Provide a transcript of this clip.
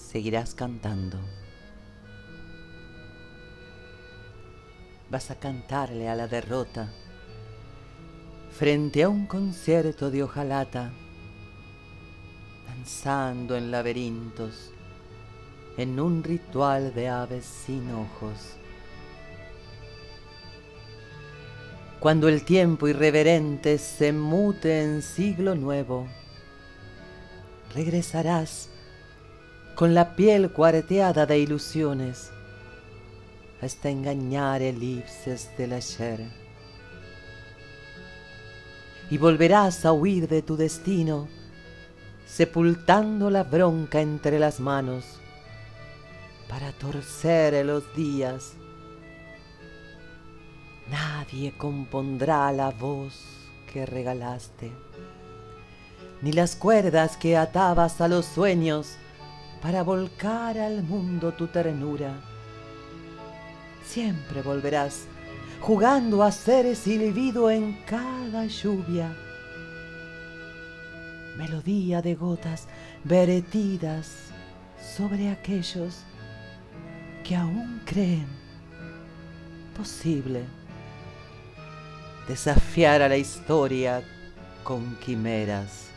seguirás cantando. Vas a cantarle a la derrota frente a un concierto de hojalata, danzando en laberintos, en un ritual de aves sin ojos. Cuando el tiempo irreverente se mute en siglo nuevo, regresarás con la piel cuarteada de ilusiones hasta engañar elipses del ayer. Y volverás a huir de tu destino, sepultando la bronca entre las manos, para torcer los días. Nadie compondrá la voz que regalaste, ni las cuerdas que atabas a los sueños para volcar al mundo tu ternura. Siempre volverás, jugando a ser silbido en cada lluvia, melodía de gotas vertidas sobre aquellos que aún creen posible desafiar a la historia con quimeras.